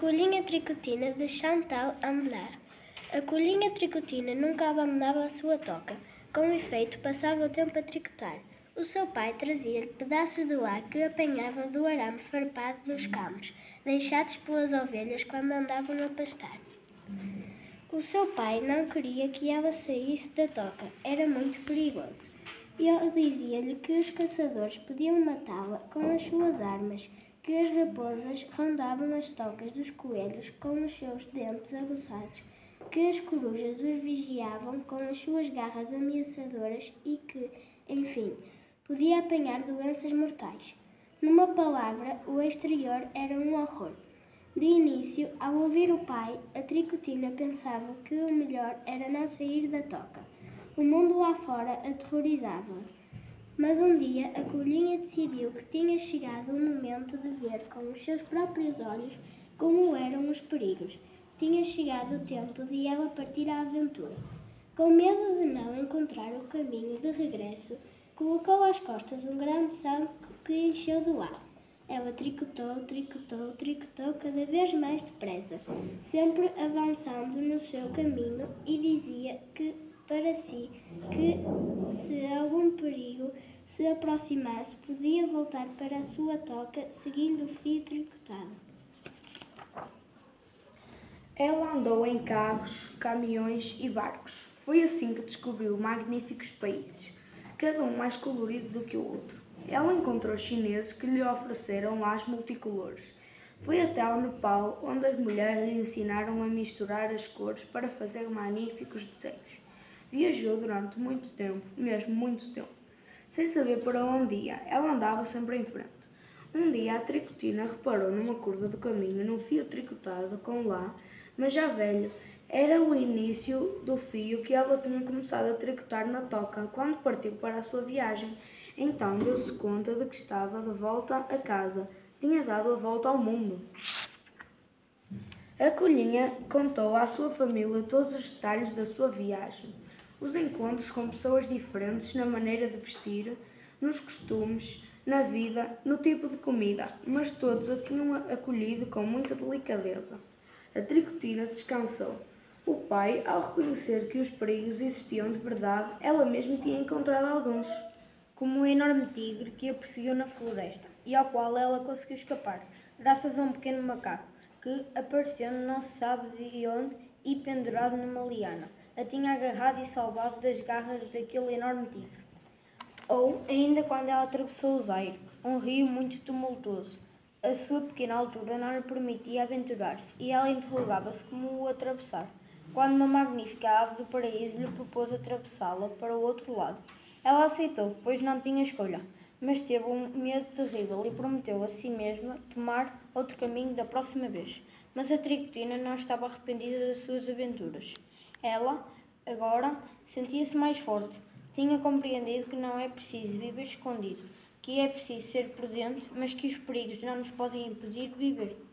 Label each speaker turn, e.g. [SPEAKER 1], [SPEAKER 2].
[SPEAKER 1] Coelhinha Tricotina de Chantal Ambler. A coelhinha Tricotina nunca abandonava a sua toca. Com efeito, passava o tempo a tricotar. O seu pai trazia-lhe pedaços do ar que apanhava do arame farpado dos campos, deixados pelas ovelhas quando andavam a pastar. O seu pai não queria que ela saísse da toca, era muito perigoso. E ele dizia-lhe que os caçadores podiam matá-la com as suas armas, que as raposas rondavam as tocas dos coelhos com os seus dentes aguçados, que as corujas os vigiavam com as suas garras ameaçadoras e que, enfim, podia apanhar doenças mortais. Numa palavra, o exterior era um horror. De início, ao ouvir o pai, a Tricotina pensava que o melhor era não sair da toca. O mundo lá fora aterrorizava-a. Mas um dia a coelhinha decidiu que tinha chegado o momento de ver com os seus próprios olhos como eram os perigos. Tinha chegado o tempo de ela partir à aventura. Com medo de não encontrar o caminho de regresso, colocou às costas um grande saco que encheu de ar. Ela tricotou, tricotou, tricotou cada vez mais depressa, sempre avançando no seu caminho e dizia que para si que se algum perigo se aproximasse podia voltar para a sua toca seguindo o fio tricotado.
[SPEAKER 2] Ela andou em carros, caminhões e barcos. Foi assim que descobriu magníficos países, cada um mais colorido do que o outro. Ela encontrou chineses que lhe ofereceram lares multicolores. Foi até ao Nepal, onde as mulheres lhe ensinaram a misturar as cores para fazer magníficos desenhos. Viajou durante muito tempo, mesmo muito tempo. Sem saber para onde ia, ela andava sempre em frente. Um dia a Tricotina reparou numa curva do caminho num fio tricotado com lã, mas já velho. Era o início do fio que ela tinha começado a tricotar na toca quando partiu para a sua viagem. Então deu-se conta de que estava de volta a casa. Tinha dado a volta ao mundo. A coelhinha contou à sua família todos os detalhes da sua viagem. Os encontros com pessoas diferentes na maneira de vestir, nos costumes, na vida, no tipo de comida, mas todos a tinham acolhido com muita delicadeza. A Tricotina descansou. O pai, ao reconhecer que os perigos existiam de verdade, ela mesma tinha encontrado alguns.
[SPEAKER 3] Como um enorme tigre que a perseguiu na floresta e ao qual ela conseguiu escapar, graças a um pequeno macaco que apareceu não se sabe de onde e pendurado numa liana. A tinha agarrado e salvado das garras daquele enorme tigre. Ou ainda quando ela atravessou o Zaire, um rio muito tumultuoso. A sua pequena altura não lhe permitia aventurar-se e ela interrogava-se como o atravessar, quando uma magnífica ave do paraíso lhe propôs atravessá-la para o outro lado. Ela aceitou, pois não tinha escolha, mas teve um medo terrível e prometeu a si mesma tomar outro caminho da próxima vez. Mas a Tricotina não estava arrependida das suas aventuras. Ela, agora, sentia-se mais forte. Tinha compreendido que não é preciso viver escondido, que é preciso ser prudente, mas que os perigos não nos podem impedir de viver.